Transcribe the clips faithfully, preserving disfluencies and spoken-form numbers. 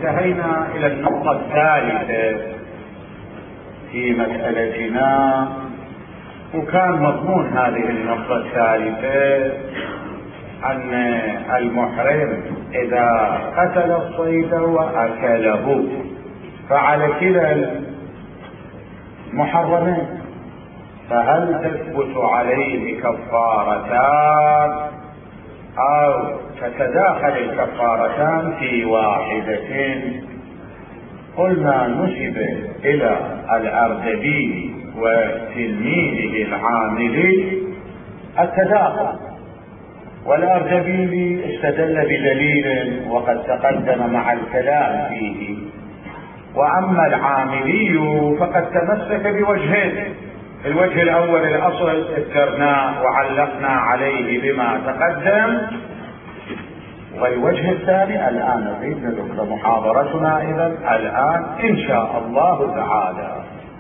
انتهينا إلى النقطة الثالثة في مسألتنا، وكان مضمون هذه النقطة الثالثة أن المحرم إذا قتل الصيد وأكله فعلى كلا المحرمين، فهل تثبت عليه كفارتان أو تتداخل الكفارتان في واحدة؟ قلنا نسب إلى الأردبيلي وتلميذه العاملي التداخل، والأردبيلي استدل بدليل وقد تقدم مع الكلام فيه، وأما العاملي فقد تمسك بوجهين. الوجه الأول الأصل ذكرناه وعلقنا عليه بما تقدم، والوجه الثاني الآن نريد نذكر محاضرتنا إذا الآن إن شاء الله تعالى.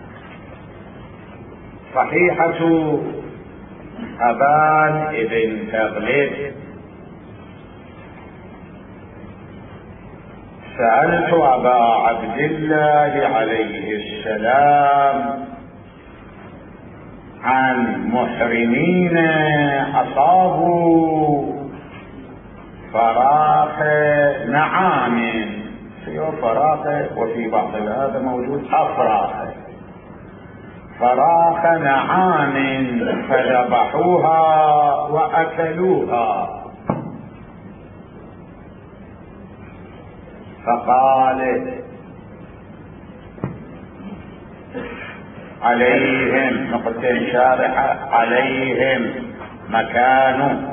صحيحة أبان ابن تغلب: سألت أبا عبد الله عليه السلام عن محرمين أصابوا فراخ نعام، في فراخ وفي بعض هذا موجود أفراخ، فراخ نعام فذبحوها وأكلوها، فقال عليهم نقطتين شارحة: عليهم مكان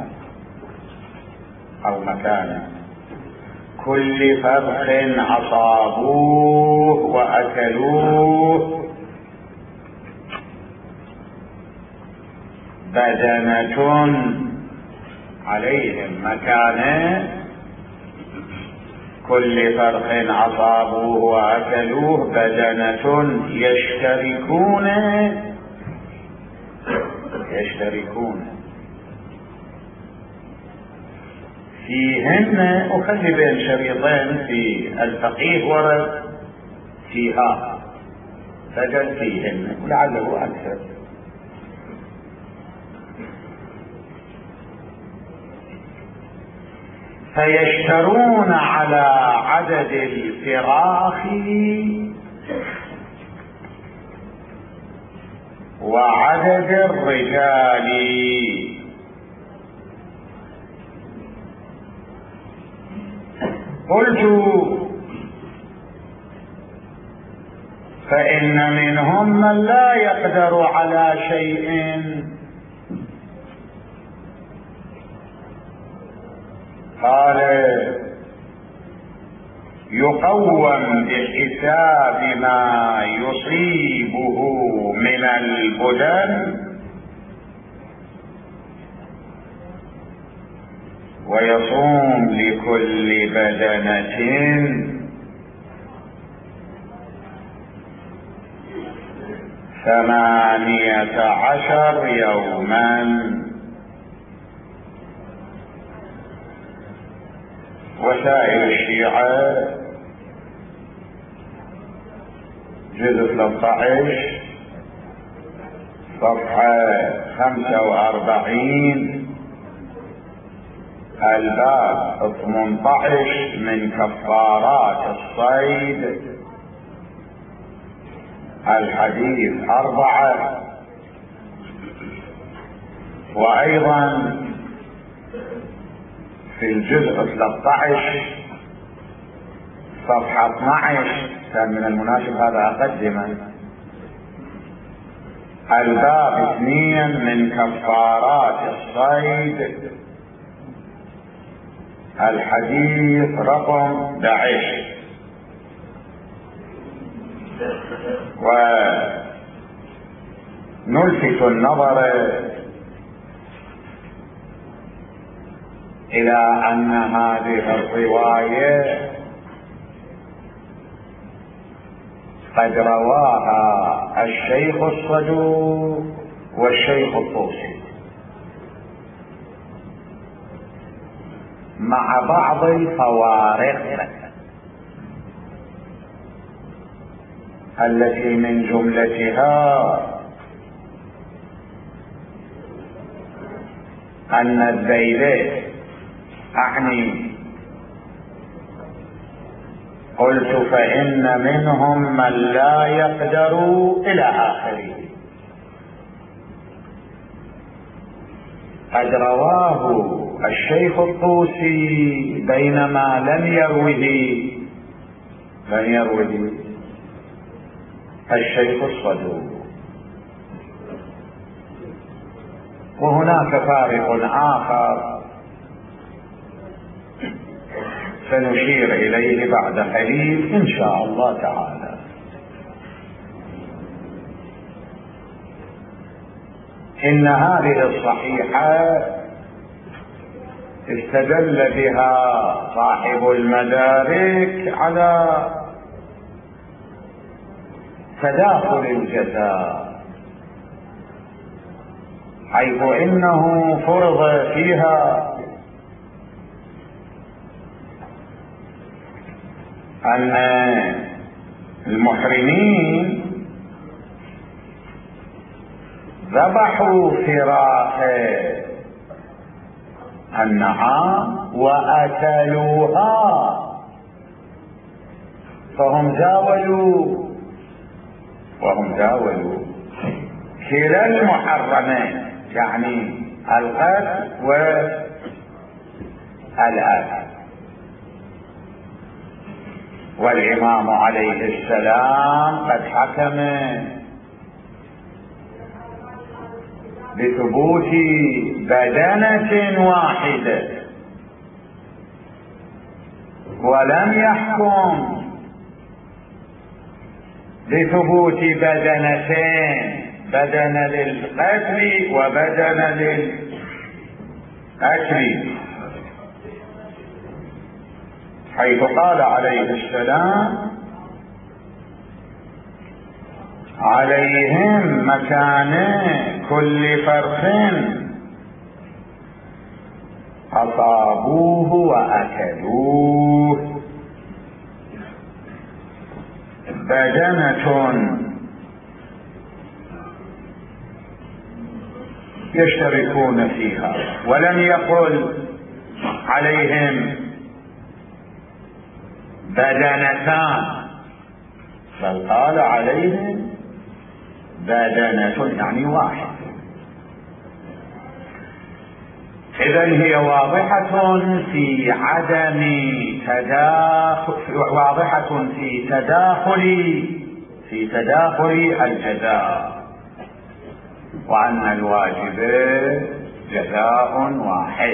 أو مكان كل فرخ أصابوه وأكلوه بدنة، عليهم مكان كل فرخ أصابوه وأكلوه بدنة يشتركون يشتركون فيهن. أخلي بين شريطين في الفقيه ورد فيها، فقد فيهن ولعله أكثر. فيشترون على عدد الفراخ وعدد الرجال. قلت: فإن منهم من لا يقدر على شيء، قال: يقوم بحساب ما يصيبه من البدن ويصوم لكل بدنة ثمانية عشر يوما. وسائل الشيعة جزء ثلاثة عشر صفحة خمسة وأربعين الباب ثمانية عشر من كفارات الصيد الحديث أربعة. وأيضا في الجزء ثلاثة عشر صفحة اثني عشر، كان من المناسب هذا أقدمه، الباب اثنين من كفارات الصيد الحديث رقم أحد عشر. ونلفت النظر إلى أن هذه الرواية قد رواها الشيخ الصدوق والشيخ الطوسي مع بعض الفوارق، التي من جملتها أن الذيل أعني قلت فإن منهم من لا يقدر إلى آخره. قد رواه الشيخ الطوسي بينما لم يروه لم يروه الشيخ الصدوق. وهناك فارق آخر سنشير إليه بعد قليل إن شاء الله تعالى. إن هذه الصحيحة استدل بها صاحب المدارك على تداخل الجزاء، حيث إنه فرض فيها أن المحرمين ذبحوا فراخ النعام وأكلوها، فهم زاولوا وهم زاولوا كلا المحرمين، يعني القتل والأكل. والإمام عليه السلام قد حكم بثبوت بدنة واحدة، ولم يحكم بثبوت بدنتين، بدنة للقتل وبدنة للأكل، حيث قال عليه السلام عليهم مكان كل فرخ أصابوه وأكلوه بدنة يشتركون فيها، ولم يقل عليهم بدنتان، بل قال عليهم بدنة يعني واحد. إذن هي واضحة في عدم تداخل، واضحة في تداخل في تداخل الجزاء، وأن الواجب جزاء واحد.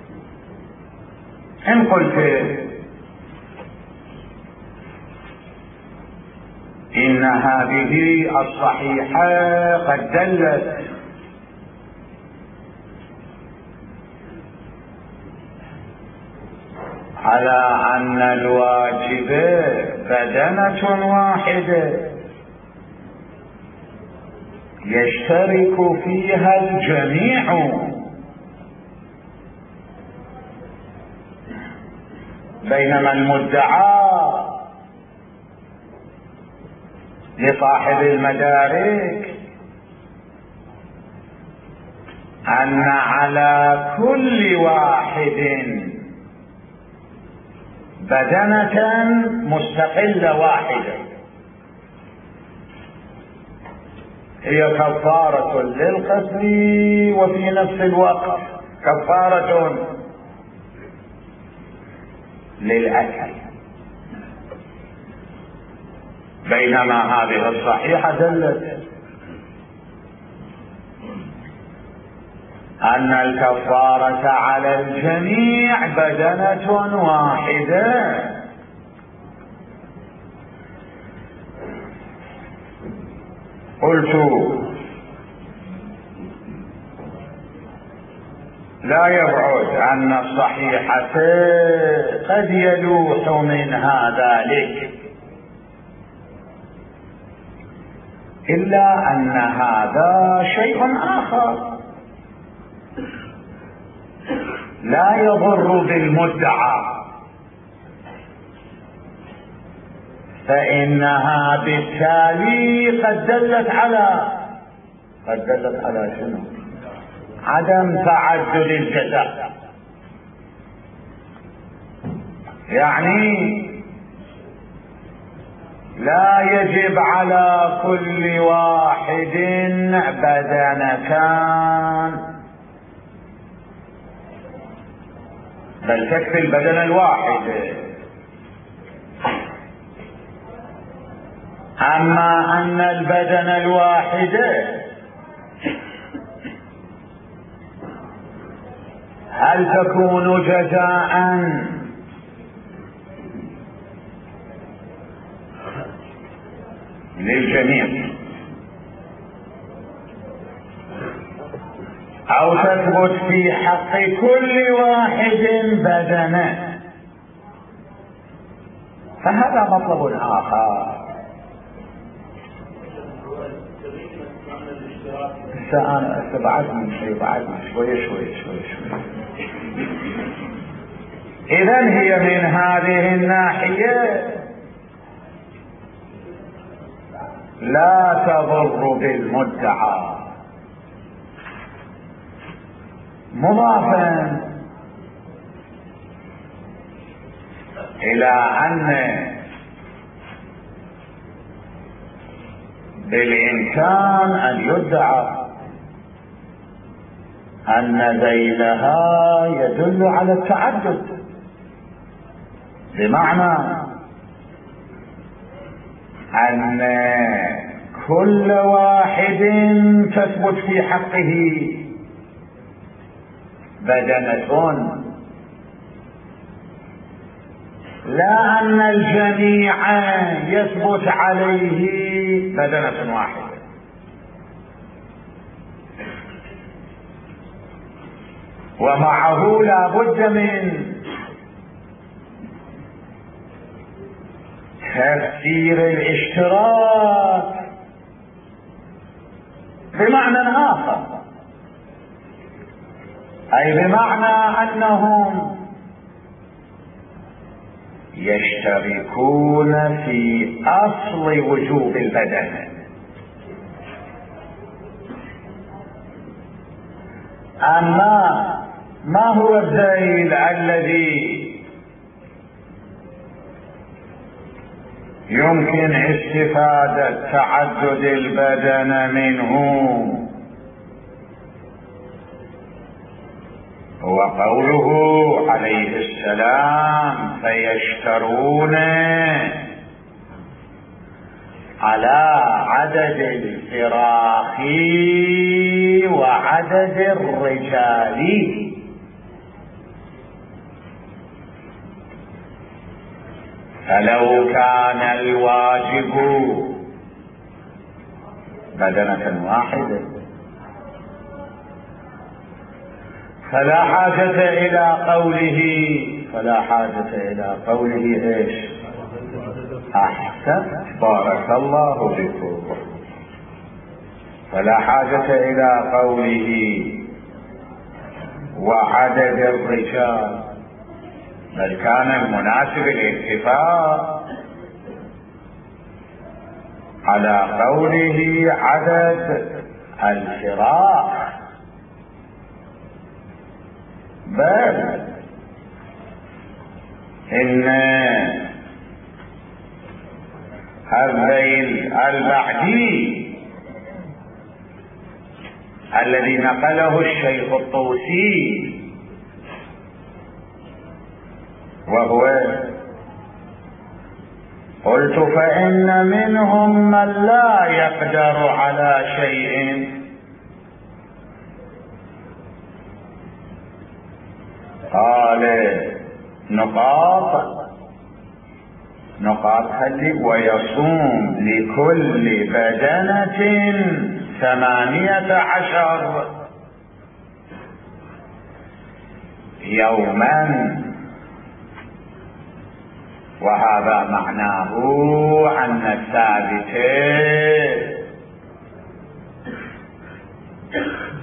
إن قلت إن هذه الصحيحة قد دلت على أن الواجب بدنة واحدة يشترك فيها الجميع، بينما المدعى لصاحب المدارك أن على كل واحد بدنة مستقلة واحدة هي كفارة للقتل وفي نفس الوقت كفارة للأكل، بينما هذه الصحيحة دلت أن الكفارة على الجميع بدنة واحدة. قلت لا يبعد أن الصحيحة قد يلوح منها ذلك، إلا أن هذا شيء آخر لا يضر بالمدعى، فإنها بالتالي قد دلت على قد دلت على شنو؟ عدم تعدد الجزاء. يعني لا يجب على كل واحد بدنتان، بل تكفي البدن الواحد. أما أن البدن الواحد هل تكون جزاء للجميع أو تثبت في حق كل واحد بدنه، فهذا مطلب آخر. أنا استبعدني شيء بعدني شوية شوية شوية شوية. إذن هي من هذه الناحية لا تضر بالمدعى، مضافا إلى أن بالإمكان أن يدعى أن ذيلها يدل على التعدد، بمعنى أن كل واحد تثبت في حقه بدنة، لا أن الجميع يثبت عليه بدنة واحدة. ومعه لا بد من تفسير الاشتراك بمعنى آخر، أي بمعنى أنهم يشتركون في أصل وجوب البدن. أما ما هو الذيل الذي يمكن استفادة تعدد البدن منه؟ هو قوله عليه السلام فيشترون على عدد الفراخ وعدد الرجال. فلو كان الواجب بدنة واحدة فلا حاجة إلى قوله فلا حاجة إلى قوله إيش؟ أحسن، بارك الله بكم. فلا حاجة إلى قوله وعدد الرجال، بل كان المناسب الاكتفاء على قوله عدد الفراخ. بل إن الذيل البعدي الذي نقله الشيخ الطوسي وهو قلت فإن منهم من لا يقدر على شيء قال نقاط نقاط هل ويصوم لكل بدنة ثمانية عشر يوما، وهذا معناه أن الثابت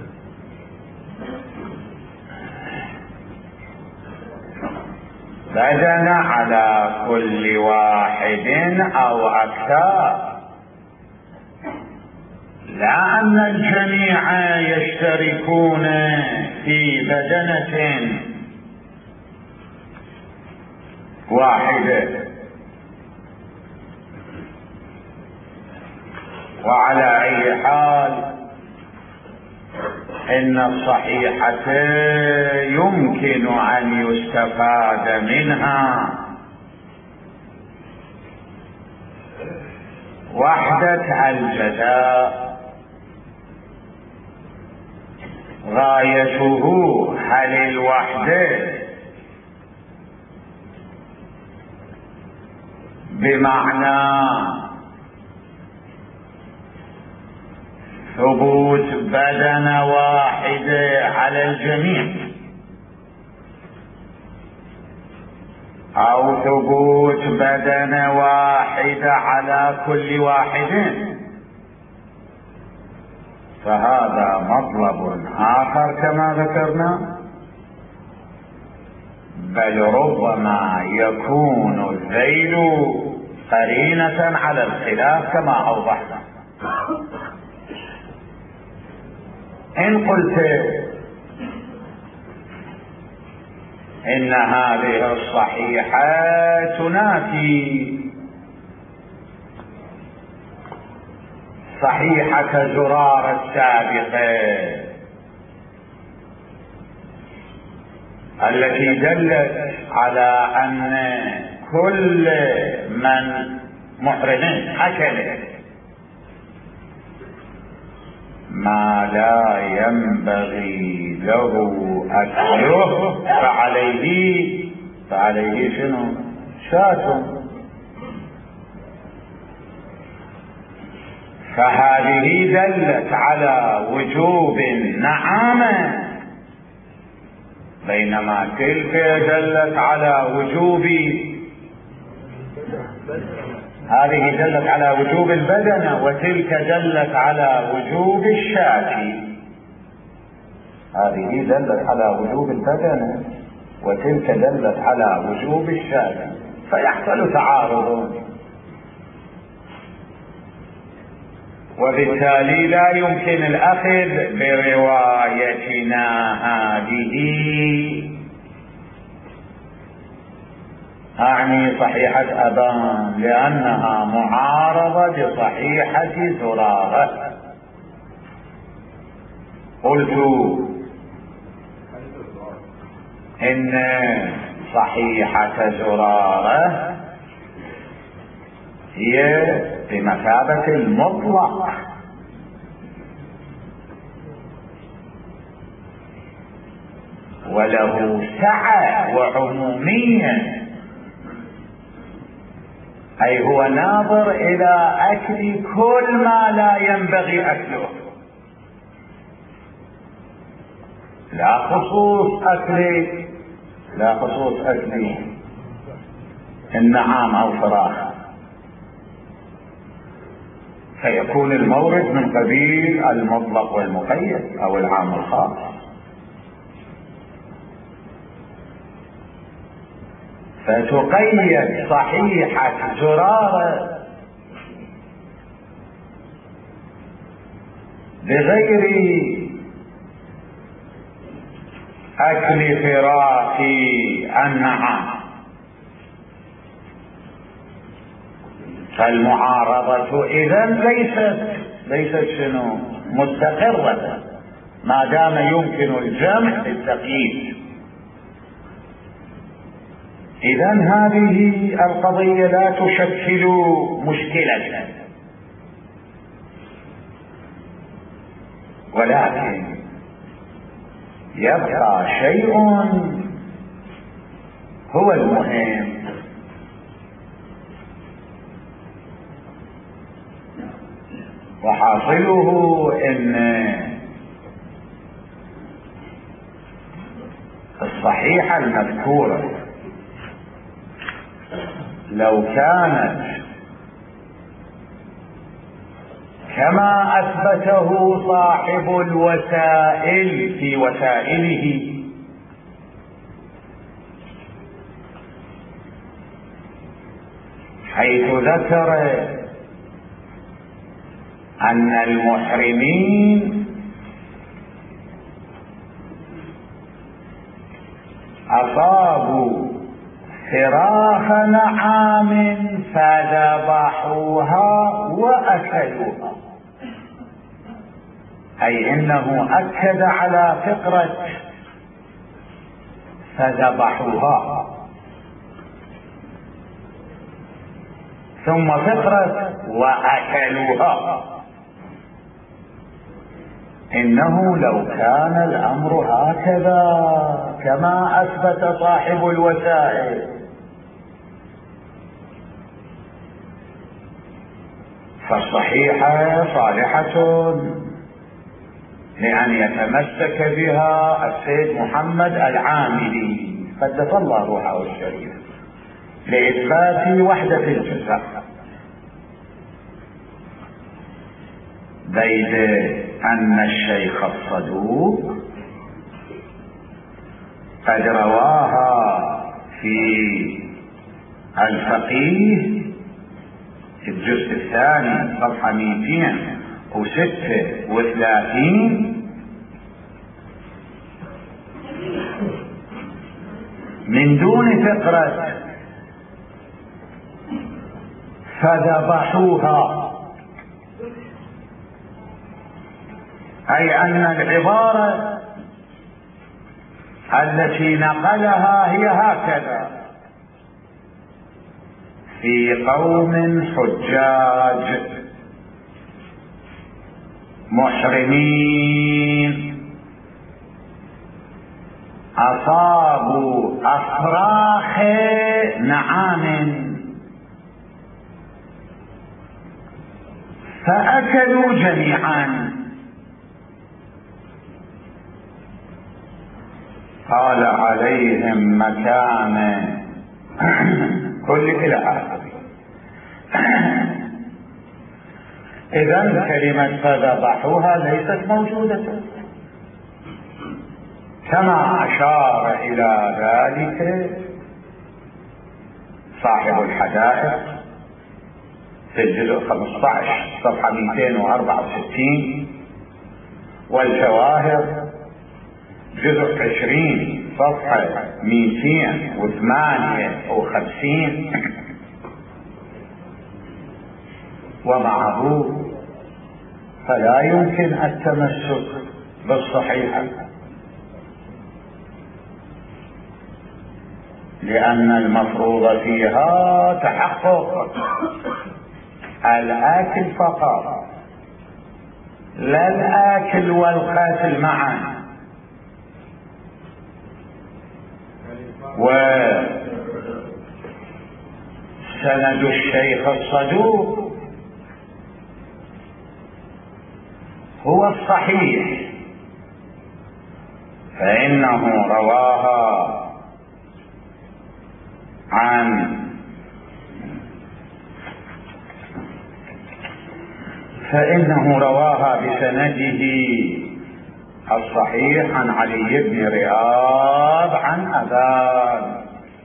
بل بدنة على كل واحد أو أكثر، لا أن الجميع يشتركون في بدنة واحدة. وعلى أي حال إن الصحيحة يمكن أن يستفاد منها وحدة الجزاء. غايته هل الوحدة بمعنى ثبوت بدنة واحدة على الجميع، أو ثبوت بدنة واحدة على كل واحد، فهذا مطلب آخر كما ذكرنا. بل ربما يكون الذيل قرينة على الخلاف كما أوضحنا. إن قلت إن هذه الصحيحة تنافي صحيحة زرار السابقة التي دلت على أن كل من محرم أكل ما لا ينبغي له أكله فعليه فعليه شنو؟ شاة. فهذه دلت على وجوب النعامة، بينما تلك دلت على وجوب هذه دلت على وجوب البدنة، وتلك دلت على وجوب الشاة. هذه دلت على وجوب البدنة وتلك دلت على وجوب الشاة، فيحصل تعارض، وبالتالي لا يمكن الأخذ بروايتنا هذه، أعني صحيحة أبان، لأنها معارضة بصحيحة زرارة. قلت إن صحيحة زرارة هي بمثابة المطلق، وله سعة وعمومية، أي هو ناظر إلى أكل كل ما لا ينبغي أكله، لا خصوص أكل لا خصوص أكل النعام أو فراخ، فيكون المورد من قبيل المطلق والمقيد أو العام الخاص. فتقيد صحيحة زرارة بغير أكل فراخ النعام، فالمعارضة إذن ليست ليست شنو مستقرة ما دام يمكن الجمع بالتقييد. إذن هذه القضية لا تشكل مشكلة، ولكن يبقى شيء هو المهم، وحاصله ان الصحيحة المذكورة لو كانت كما اثبته صاحب الوسائل في وسائله حيث ذكر أن المحرمين أصابوا فراخ نعام فذبحوها وأكلوها، أي إنه أكد على فقرة فذبحوها، ثم فقرة وأكلوها. إنه لو كان الأمر هكذا كما أثبت صاحب الوسائل فالصحيحة صالحة لأن يتمسك بها السيد محمد العاملي قدس الله روحه الشريف لإثبات وحدة الجزء، بيد أن الشيخ الصدوق قد رواها في الفقيه في الجزء الثاني صفحة مئتين وستة وثلاثين من دون فقرة فذبحوها، أي أن العبارة التي نقلها هي هكذا: في قوم حجاج محرمين أصابوا أفراخ نعام فأكلوا جميعا. قال عليهم مكان كل إلى آخره. إذن كلمة فذبحوها ليست موجودة كما أشار إلى ذلك صاحب الحدائق في الجزء خمسة عشر صفحة مئتين وأربعة وستين، والجواهر جزء عشرين صفحة مئتين وثمانية وخمسين. ومعه فلا يمكن التمسك بالصحيحة، لأن المفروض فيها تحقق الآكل فقط، لا الآكل والقاتل معا. وسند الشيخ الصدوق هو الصحيح، فإنه رواها عن فإنه رواها بسنده الصحيح عن علي بن رياض عن أبان،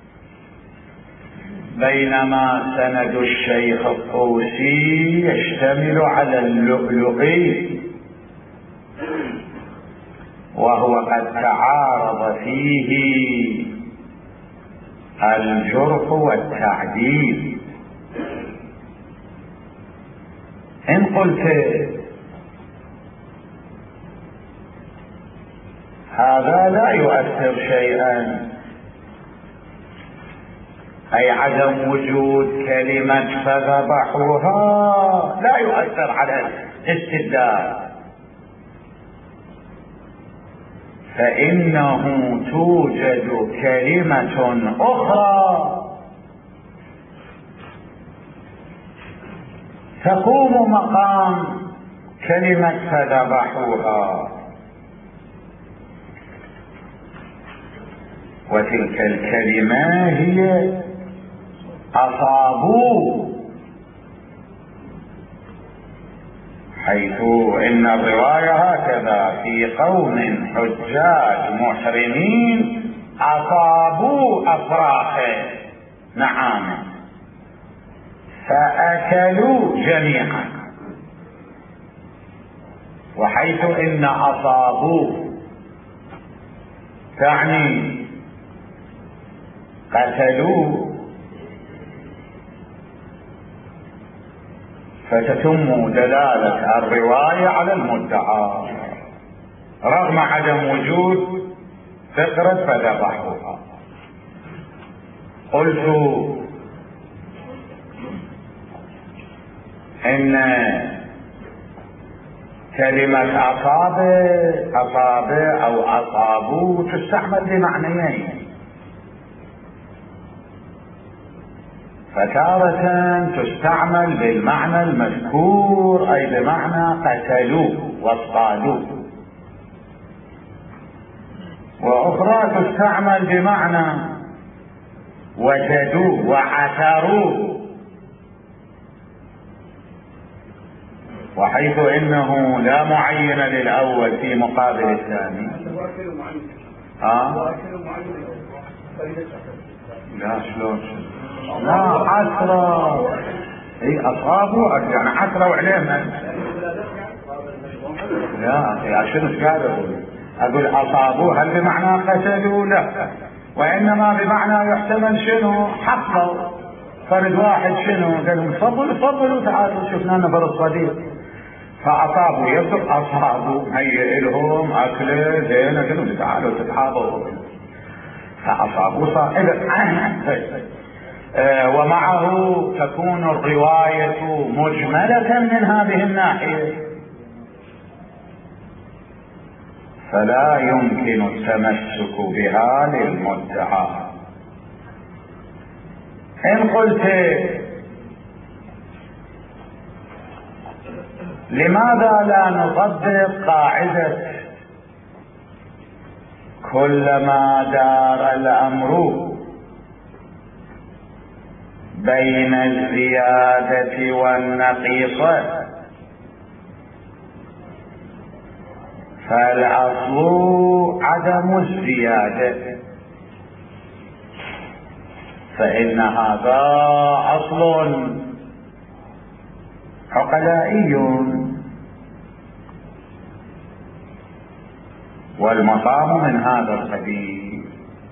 بينما سند الشيخ الطوسي يشتمل على اللؤلؤي، وهو قد تعارض فيه الجرح والتعديل. إن قلت هذا لا يؤثر شيئا، أي عدم وجود كلمة فذبحوها لا يؤثر على الاستدلال، فإنه توجد كلمة أخرى تقوم مقام كلمة فذبحوها، وتلك الكلمة هي أصابوا، حيث إن الرواية هكذا: في قوم حجاج محرمين أصابوا أفراخ نعام. فأكلوا جميعا. وحيث إن أصابوا تعني قتلوا، فتتم دلالة الرواية على المدعى رغم عدم وجود فكرة فذبحوها. قلت إن كلمة أصابع أصابع أو أصابوا تستعمل بمعنيين، فتارة تستعمل بالمعنى المذكور أي بمعنى قتلوا واصطادوا، وأخرى تستعمل بمعنى وجدوا وعثروا، وحيث انه لا معين للاول في مقابل الثاني. اه لا شلون لا حسرة، اي اصابوا يعني حسروا عليهم. لا يا شنو ايش قاعد اقول؟ اقول اصابوا هل بمعنى قتلوا؟ لا، وانما بمعنى يحتمل شنو حصلوا. فرد واحد شنو قال لهم صبروا صبروا تعالوا شفنا نفر الصديق، فأصابوا يبدو أصابوا هيئ لهم أكل زين قالوا تعالوا تتحاضروا، فأصابوا صائبة. آه ومعه تكون الرواية مجملة من هذه الناحية، فلا يمكن التمسك بها للمدعى. إن قلت لماذا لا نطبق قاعدة كلما دار الأمر بين الزيادة والنقيصة فالأصل عدم الزيادة، فإن هذا أصل عقلائي، والمقام من هذا القبيل.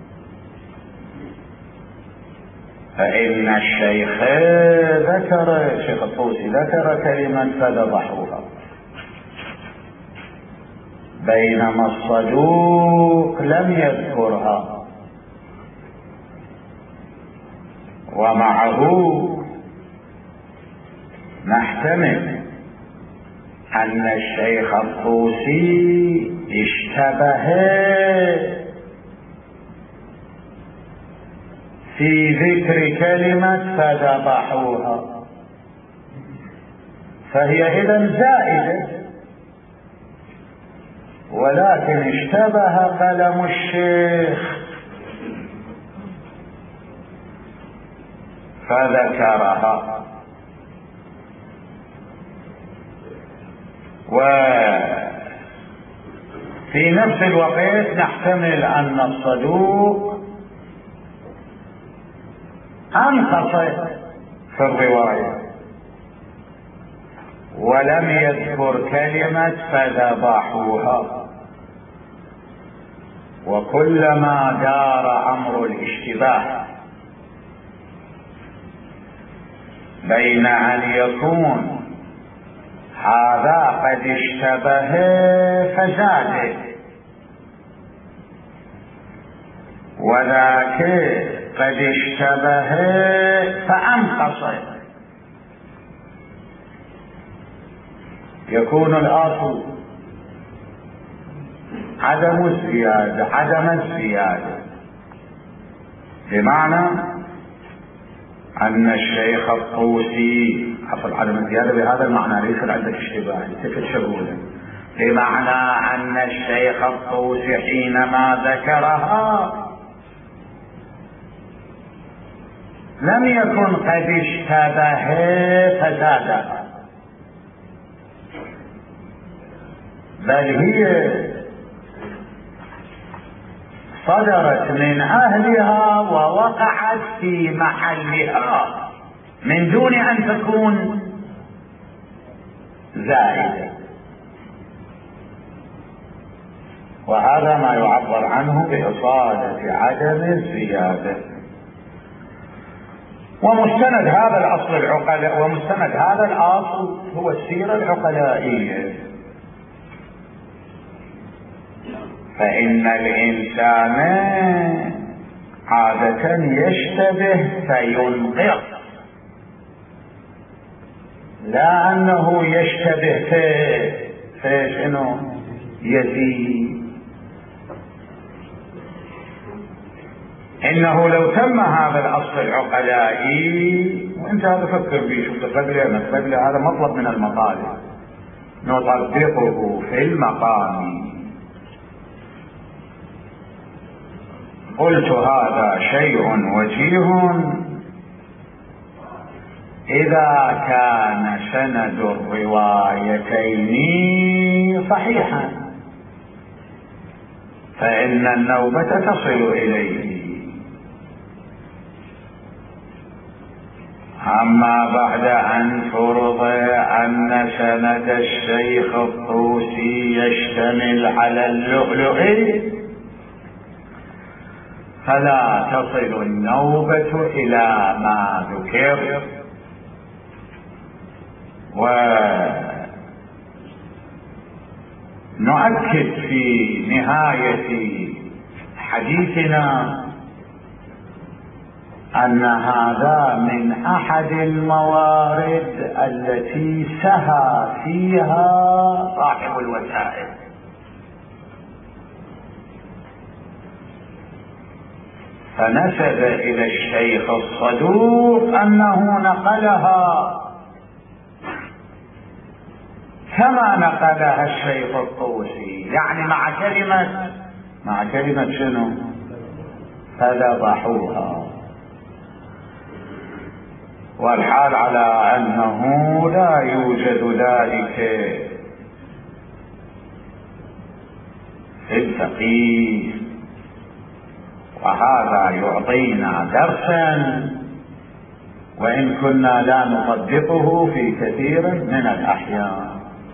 فإن الشيخ ذكر الشيخ الطوسي ذكر كلمة فذبحوها، بينما الصدوق لم يذكرها، ومعه نحتمل أن الشيخ الطوسي اشتبه في ذكر كلمة فذبحوها، فهي إذن زائدة، ولكن اشتبه قلم الشيخ فذكرها. وفي نفس الوقت نحتمل أن الصدوق أنقص في الرواية ولم يذكر كلمة فذبحوها، وكلما دار أمر الاشتباه بين أن يكون هذا قد اشتبه فزاد وذاك قد اشتبه فأنقص، يكون الأصل عدم الزيادة عدم الزيادة بمعنى أن الشيخ الطوسي حصل عدم الزيادة بهذا المعنى، ليس عندك اشتباه تلك شغولة، بمعنى أن الشيخ الطوسي حينما ذكرها لم يكن قد اشتبه فزادها، بل هي صدرت من أهلها ووقعت في محلها من دون أن تكون زائدة، وهذا ما يعبر عنه بإصالة عدم الزيادة. ومستند هذا الأصل العقلاء ومستند هذا الأصل هو السيرة العقلائية. فإن الإنسان عادة يشتبه فينقص، لا أنه يشتبه في في شنو يزيد. إنه لو تم هذا الأصل العقلائي، وأنت هذا فكر فيه، شو تقبله ما تقبله، هذا مطلب من المطالب، نطبقه في المقام. قلت هذا شيء وجيه إذا كان سند الروايتين صحيحا، فإن النوبة تصل إليه. أما بعد أن فرض أن سند الشيخ الطوسي يشتمل على اللؤلؤ، فلا تصل النوبة إلى ما ذكر. ونؤكد في نهاية حديثنا أن هذا من أحد الموارد التي سهى فيها صاحب الوسائل، فنسب إلى الشيخ الصدوق أنه نقلها كما نقلها الشيخ الطوسي، يعني مع كلمة مع كلمة شنو؟ فذبحوها، والحال على أنه لا يوجد ذلك في الفقيه. وهذا يعطينا درسا وإن كنا لا نطبقه في كثير من الأحيان،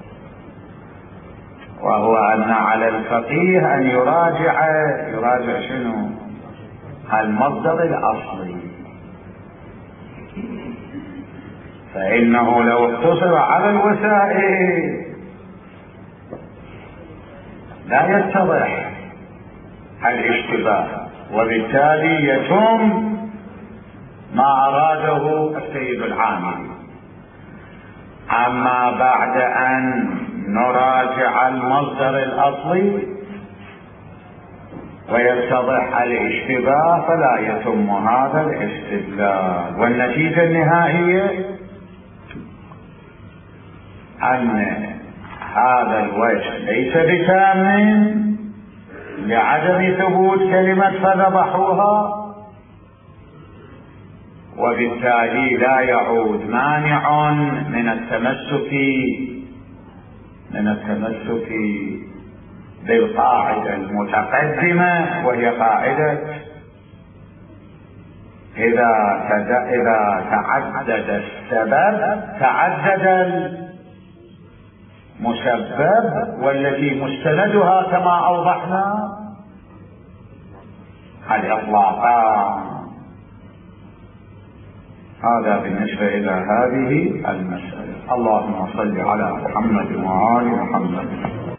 وهو أن على الفقيه أن يراجع يراجع شنو؟ المصدر الأصلي. فإنه لو اقتصر على الوسائل لا يتضح الاشتباه، وبالتالي يتم ما أراده السيد العامل. أما بعد أن نراجع المصدر الأصلي ويتضح الاشتباه فلا يتم هذا الاستدلال. والنتيجة النهائية أن هذا الوجه ليس بتام لعدم ثبوت كلمة فذبحوها، وبالتالي لا يعود مانع من التمسك من التمسك بالقاعدة المتقدمة، وهي قاعدة إذا إذا تعدد السبب تعدد المسبب، والتي مستندها كما أوضحنا الإطلاقان. هذا بالنسبة إلى هذه المسألة. اللهم صل على محمد وآل محمد.